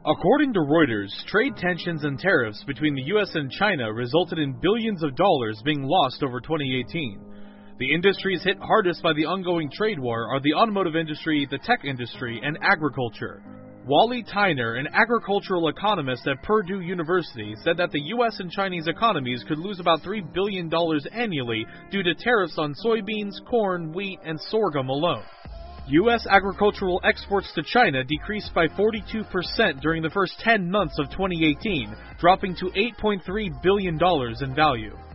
According to Reuters, trade tensions and tariffs between the U.S. and China resulted in billions of dollars being lost over 2018. The industries hit hardest by the ongoing trade war are the automotive industry, the tech industry, and agriculture. Wally Tyner, an agricultural economist at Purdue University, said that the U.S. and Chinese economies could lose about $3 billion annually due to tariffs on soybeans, corn, wheat, and sorghum alone. U.S. agricultural exports to China decreased by 42% during the first 10 months of 2018, dropping to $8.3 billion in value.